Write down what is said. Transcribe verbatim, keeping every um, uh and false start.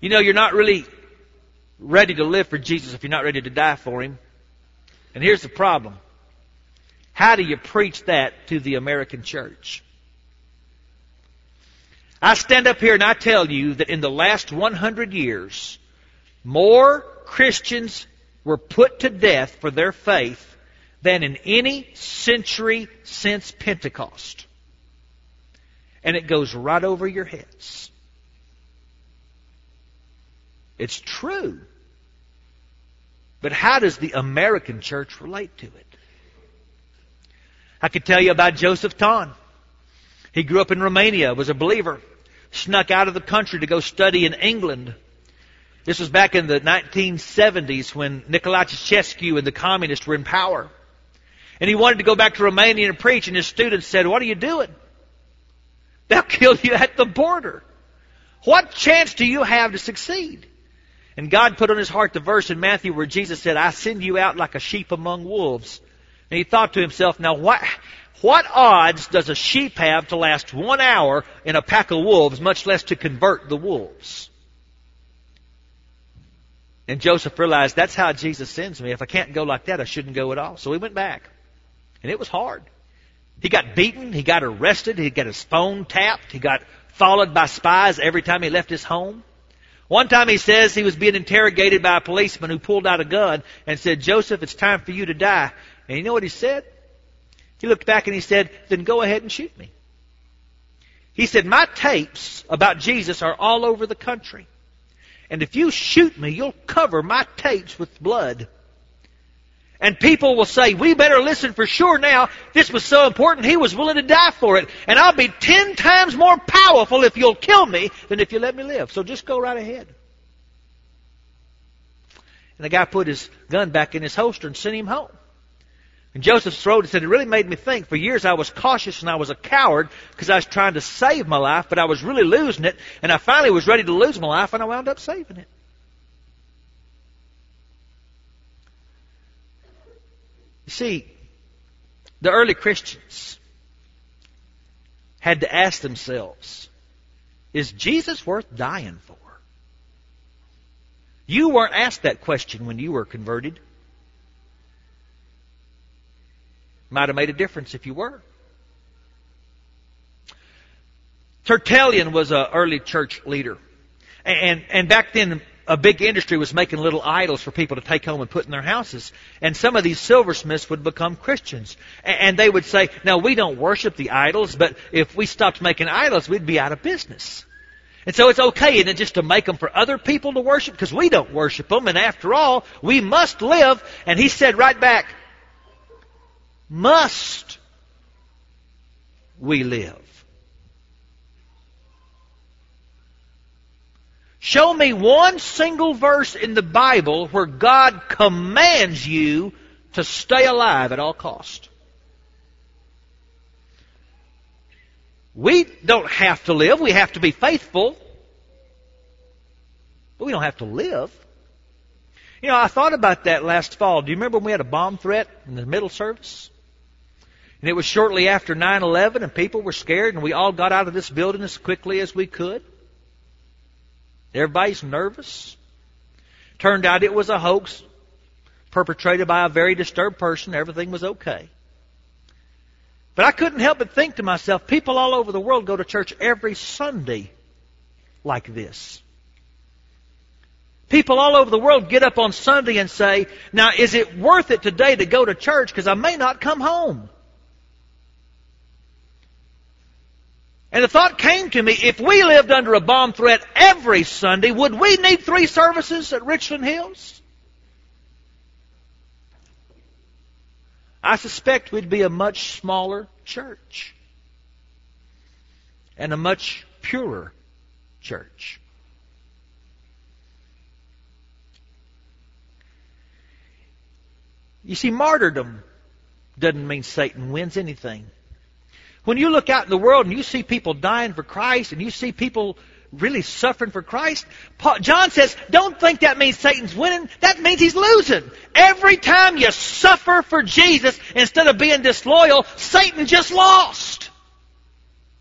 You know, you're not really ready to live for Jesus if you're not ready to die for Him. And here's the problem. How do you preach that to the American church? I stand up here and I tell you that in the last one hundred years, more Christians were put to death for their faith than in any century since Pentecost. And it goes right over your heads. It's true. But how does the American church relate to it? I could tell you about Joseph Ton. He grew up in Romania, was a believer, snuck out of the country to go study in England. This was back in the nineteen seventies when Nicolae Ceausescu and the communists were in power. And he wanted to go back to Romania and preach, and his students said, "What are you doing? They'll kill you at the border. What chance do you have to succeed?" And God put on his heart the verse in Matthew where Jesus said, "I send you out like a sheep among wolves." And he thought to himself, now what, what odds does a sheep have to last one hour in a pack of wolves, much less to convert the wolves? And Joseph realized that's how Jesus sends me. If I can't go like that, I shouldn't go at all. So he went back. And it was hard. He got beaten. He got arrested. He got his phone tapped. He got followed by spies every time he left his home. One time he says he was being interrogated by a policeman who pulled out a gun and said, "Joseph, it's time for you to die." And you know what he said? He looked back and he said, "Then go ahead and shoot me." He said, "My tapes about Jesus are all over the country. And if you shoot me, you'll cover my tapes with blood. And people will say, we better listen for sure now. This was so important, he was willing to die for it. And I'll be ten times more powerful if you'll kill me than if you let me live. So just go right ahead." And the guy put his gun back in his holster and sent him home. And Joseph Strode said, "It really made me think. For years I was cautious and I was a coward because I was trying to save my life, but I was really losing it. And I finally was ready to lose my life and I wound up saving it." You see, the early Christians had to ask themselves, is Jesus worth dying for? You weren't asked that question when you were converted. Might have made a difference if you were. Tertullian was an early church leader. And, and back then, a big industry was making little idols for people to take home and put in their houses. And some of these silversmiths would become Christians. And they would say, "Now, we don't worship the idols, but if we stopped making idols, we'd be out of business. And so it's okay, isn't it, just to make them for other people to worship? Because we don't worship them, and after all, we must live." And he said right back, "Must we live? Show me one single verse in the Bible where God commands you to stay alive at all cost." We don't have to live. We have to be faithful. But we don't have to live. You know, I thought about that last fall. Do you remember when we had a bomb threat in the middle service? And it was shortly after nine eleven and people were scared and we all got out of this building as quickly as we could. Everybody's nervous. Turned out it was a hoax perpetrated by a very disturbed person. Everything was okay. But I couldn't help but think to myself, people all over the world go to church every Sunday like this. People all over the world get up on Sunday and say, "Now, is it worth it today to go to church because I may not come home?" And the thought came to me, if we lived under a bomb threat every Sunday, would we need three services at Richland Hills? I suspect we'd be a much smaller church. And a much purer church. You see, martyrdom doesn't mean Satan wins anything. When you look out in the world and you see people dying for Christ and you see people really suffering for Christ, Paul, John says, don't think that means Satan's winning. That means he's losing. Every time you suffer for Jesus instead of being disloyal, Satan just lost.